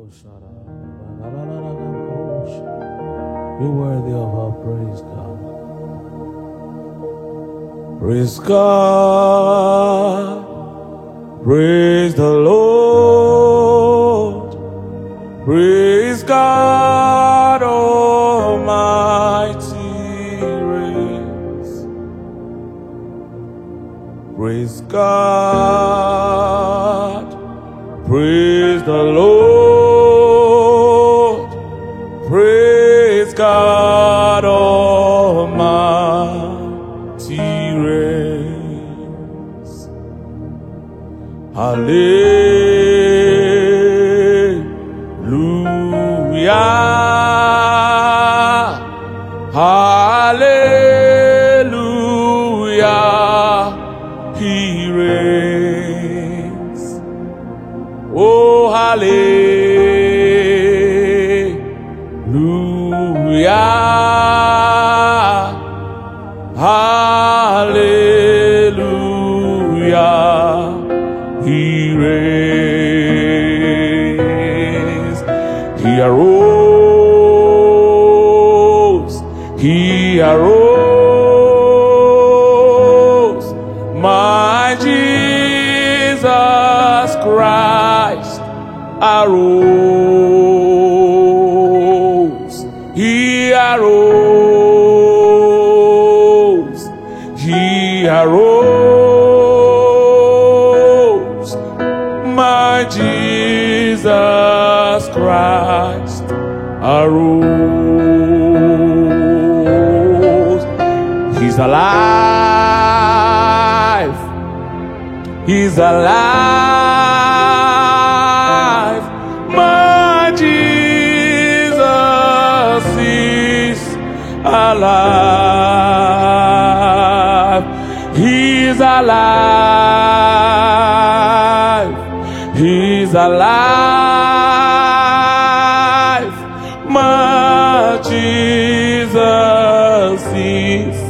You're worthy of our praise, God. Praise God. Praise the Lord. Praise God Almighty reigns. Praise God. Praise the Lord. Praise God Almighty reigns. Hallelujah. Hallelujah. He reigns. Oh, hallelujah. Hallelujah. He reigns. He arose. He arose. My Jesus Christ arose. He arose. He arose. My Jesus Christ arose. He's alive. He's alive. My Jesus is alive. He's alive. He's alive. My Jesus is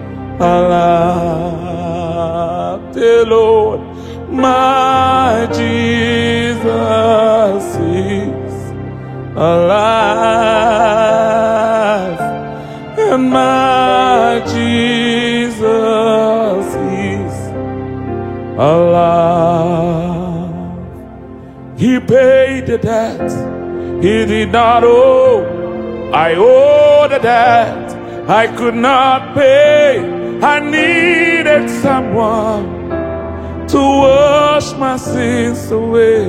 alive. Dear Lord, my Jesus is alive, and my Jesus is alive. He paid the debt he did not owe. I owe the debt I could not pay. I needed someone to wash my sins away.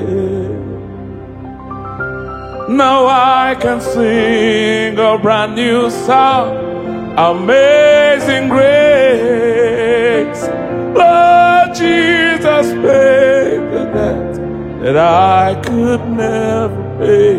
Now I can sing a brand new song, Amazing Grace. Lord Jesus paid the debt that I could never pay.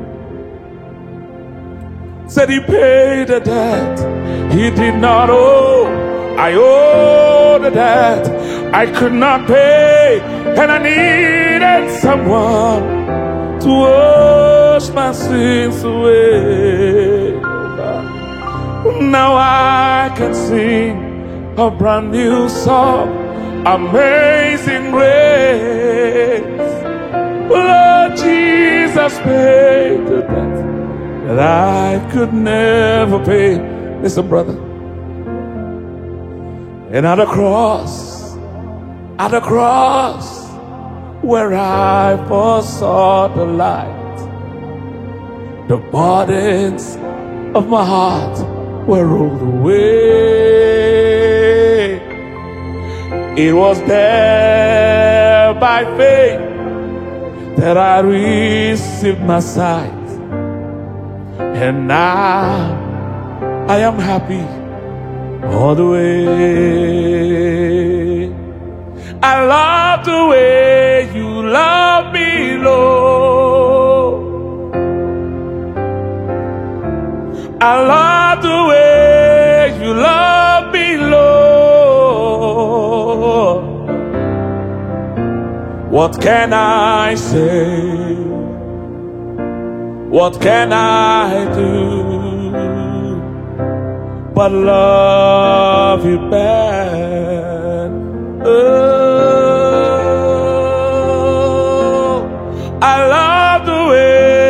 Said he paid the debt he did not owe. I owe the debt I could not pay, and I needed someone to wash my sins away. Now I can sing a brand new song, Amazing Grace. Lord Jesus paid the debt that I could never pay. Listen, brother. And at the cross, where I first saw the light, the burdens of my heart were rolled away. It was there by faith that I received my sight, and now I am happy all the way. I love the way you love me, Lord. I love the way you love me, Lord. What can I say? What can I do but love you back? Oh, I love the way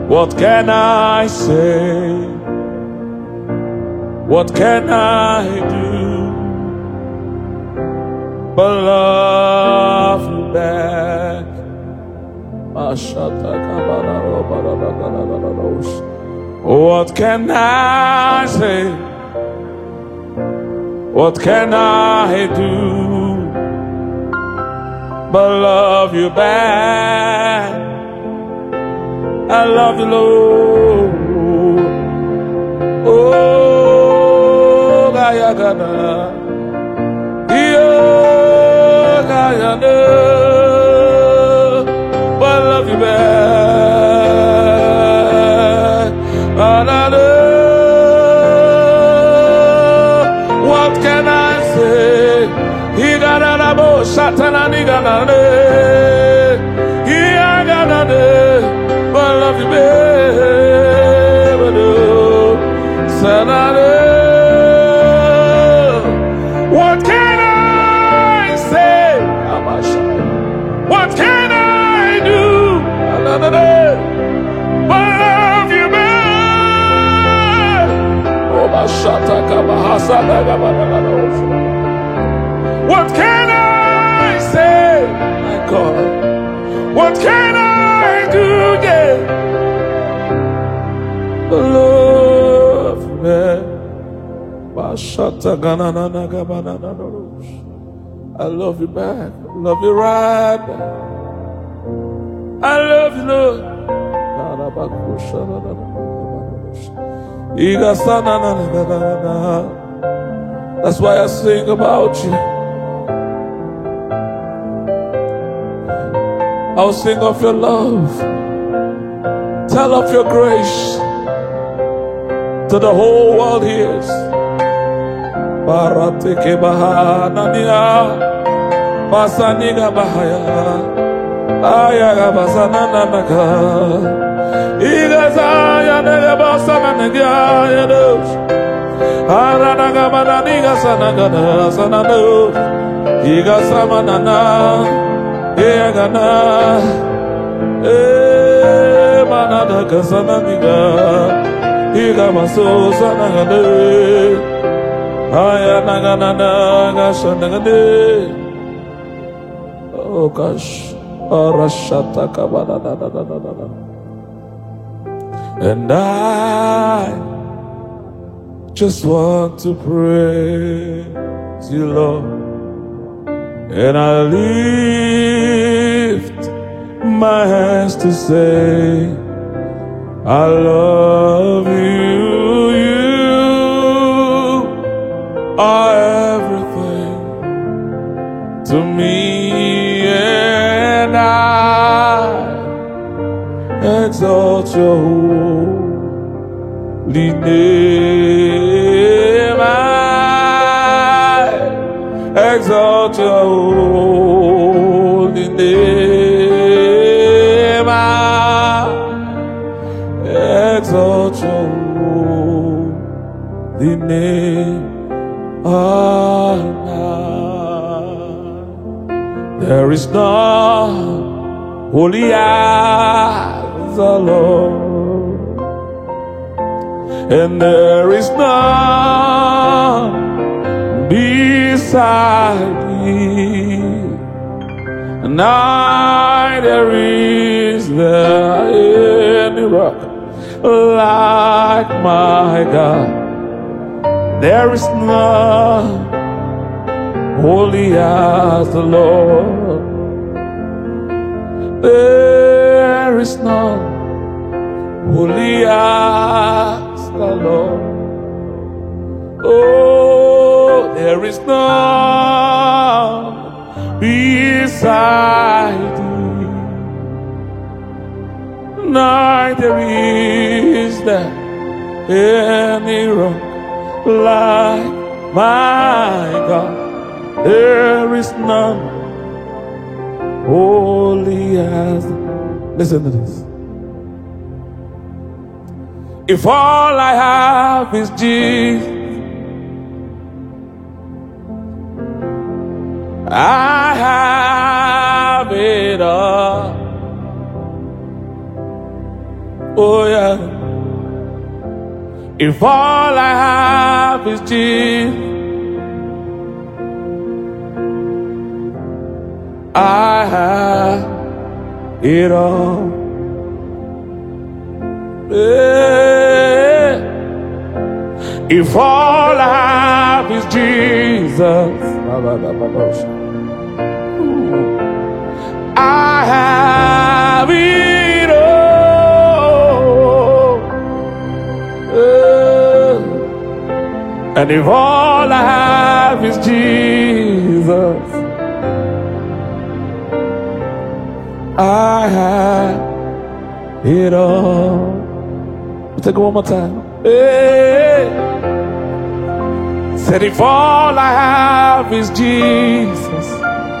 What can I say? What can I do but love you back? What can I say? What can I do but love you back? I love you, Lord. Oh, Gayagana. Gayagana. But I love you back. What can I say? He got a rabo, Satan, he got a he got a but I love you, baby. What can I say? What can I do? But I love you, baby. Oh, my Shataka, what can I say? My God. What can I do? Yeah. Love me. I love you back. I love you right back. I love you, Lord. That's why I sing about you. I'll sing of your love. Tell of your grace to the whole world hears. Barateke bahanania, basaniga bahaya, ayaga basananaga, igazaya nega basananaga yados, aranaga bananiga sanagana sanados, igasamanana, egana, manada kasananiga, igamaso sanagane. Oh gosh, and I just want to praise you, Lord, and I lift my hands to say I love you. Are everything to me, and I exalt your holy name. I exalt your holy name. I exalt your holy name. There is none holy as the Lord, and there is none beside thee. Neither is there any rock like my God. There is none holy as the Lord. There is none holy as the Lord. Oh, there is none beside thee. Neither is there any rock like my God. There is none holy as. Listen to this. If all I have is Jesus, I have it all. Oh yeah. If all I have is Jesus, I have it all. Yeah. If all I have is Jesus, I have it all. And if all I have is Jesus, I have it all. Let's take it one more time. Hey. Said if all I have is Jesus,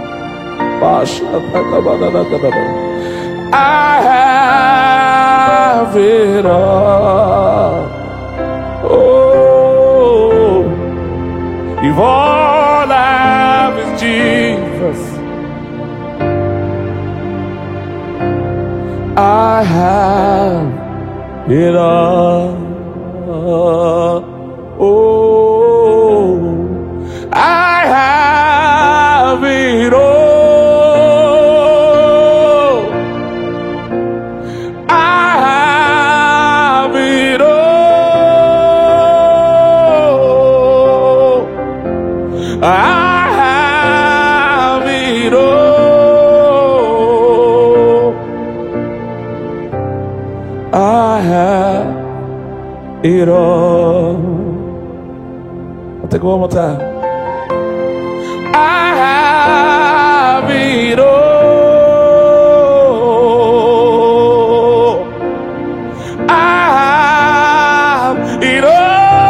I have it all. Oh, if all I have is Jesus, I have it all. Oh, I have it all. I have it all. I have it all. I'll take it one more time. I have it all. I have it all.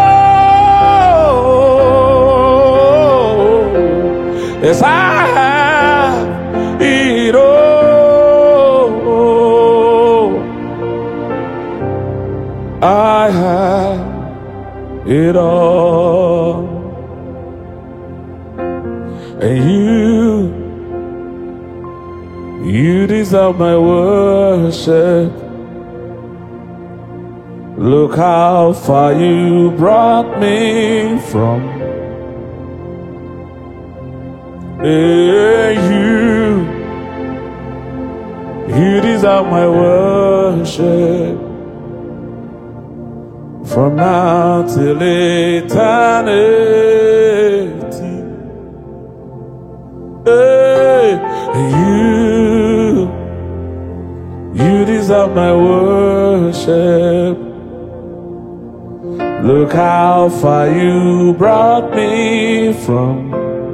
Yes, I have it all. I have it all. And you deserve my worship. Look how far you brought me from. You deserve my worship. From now till eternity. You deserve my worship. Look how far you brought me from.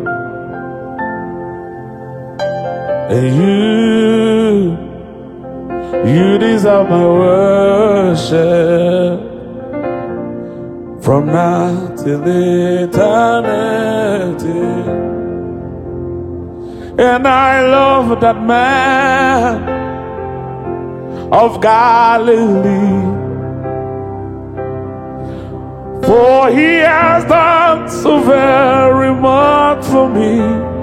You deserve my worship. From now till eternity. And I love that man of Galilee, for he has done so very much for me.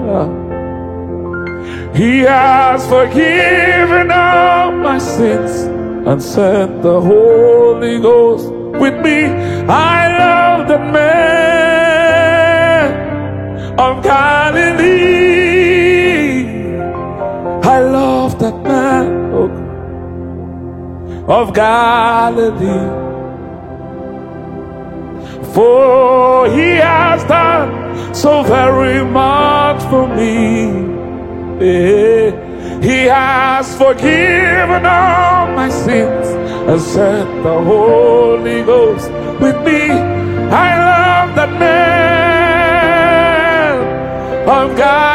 He has forgiven all my sins and sent the Holy Ghost with me. I love the man of Galilee. I love that man of Galilee, for he has done so very much for me. He has forgiven all my sins and sent the Holy Ghost with me. I love that man of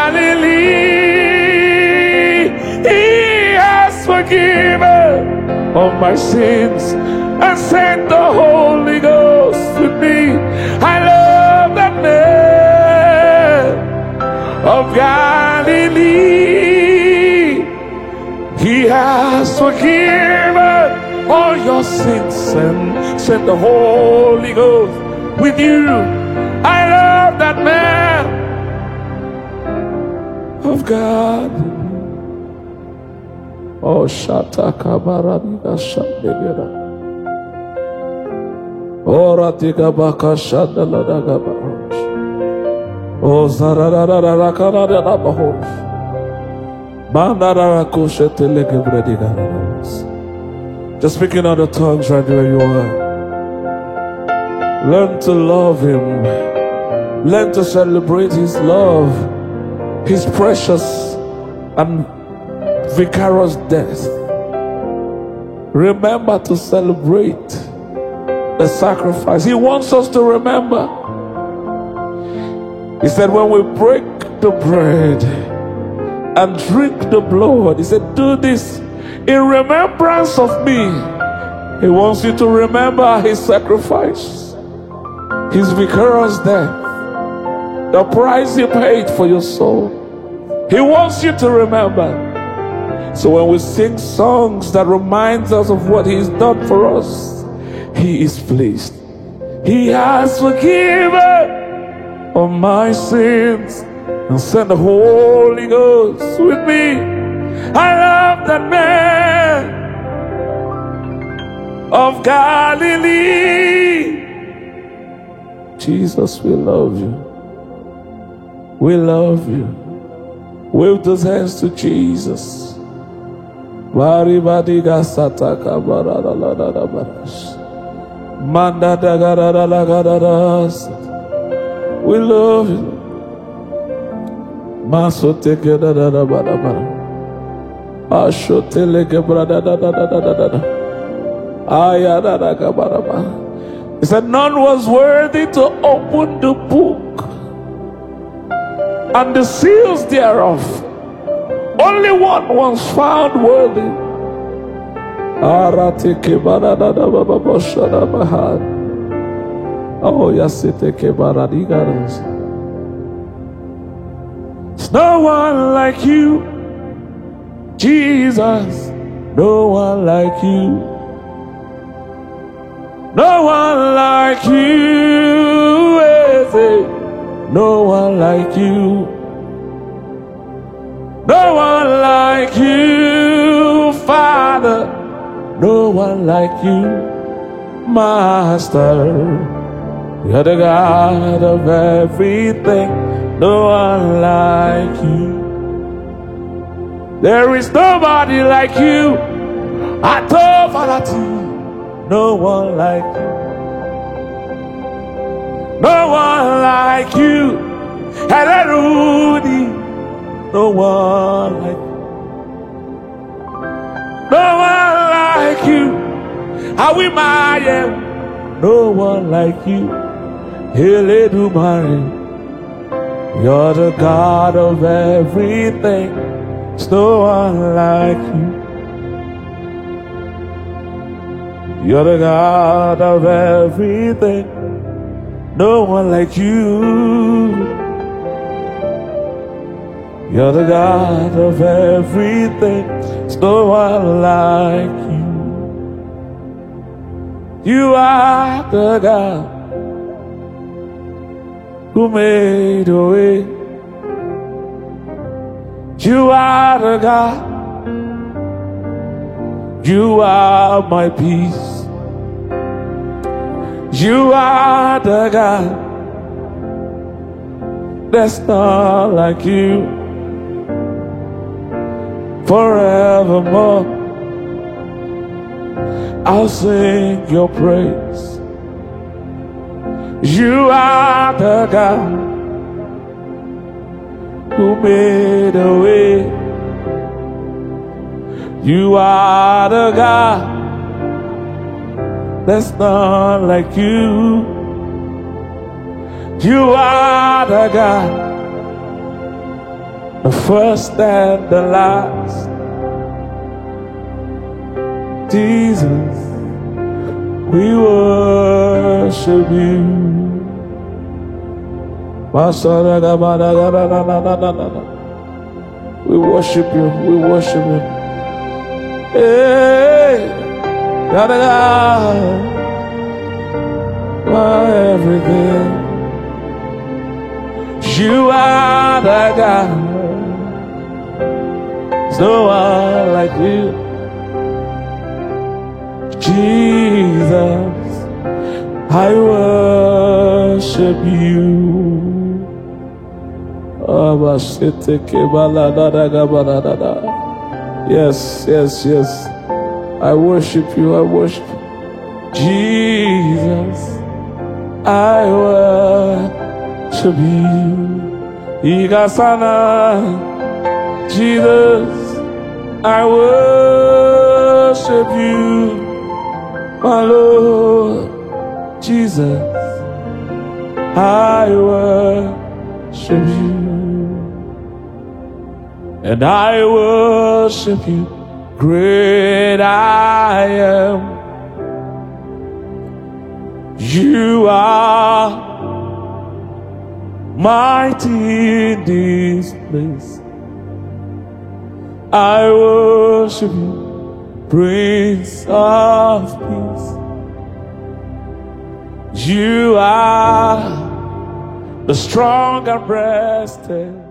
Galilee. He has forgiven all my sins and sent the Holy Ghost with me. I love that man of Galilee. He has forgiven all your sins and sent the Holy Ghost with you. I love that man of God. Oh, Shataka Baradiga Shandegera. Ora tika baka shanda la daga bahosh. O zarararara kanada la bahosh. Mandarara kushe teleke brediga. Just speaking out the tongues right where you are. Learn to love Him. Learn to celebrate His love, His precious and vicarious death. Remember to celebrate the sacrifice. He wants us to remember. He said, when we break the bread and drink the blood, He said, do this in remembrance of me. He wants you to remember His sacrifice, His vicarious death, the price He paid for your soul. He wants you to remember. So when we sing songs that reminds us of what He's done for us, He is pleased. He has forgiven all my sins and sent the Holy Ghost with me. I love that man of Galilee. Jesus, we love you. We love you. Wave those hands to Jesus. We love you. He said, none was worthy to open the book and the seals thereof. Only one was found worthy. Oh, yes, it's no one like you, Jesus. No one like you. No one like you. No one like you. No one like you, Father. No one like you, Master. You're the God of everything. No one like you. There is nobody like you. No one like you. No one like you. No one like you. No one like you. No one like you. You're the God of everything. There's no one like you. You're the God of everything. No one like you. You're the God of everything. There's no one like you. You are the God who made a way. You are the God. You are my peace. You are the God. There's none like you. Forevermore I'll sing your praise. You are the God who made a way. You are the God. There's none like you. You are the God, the first and the last. Jesus, we worship you. We worship you. We worship you. Hey, God, my everything. You are the God. There's no one like you. Jesus, I worship you. Yes, yes, yes. I worship you, I worship you. Jesus, I worship you. Igasana, Jesus, I worship you. My Lord, Jesus, I worship you. And I worship you, great I am. You are mighty in this place. I worship you, Prince of Peace. You are the strong and breasted.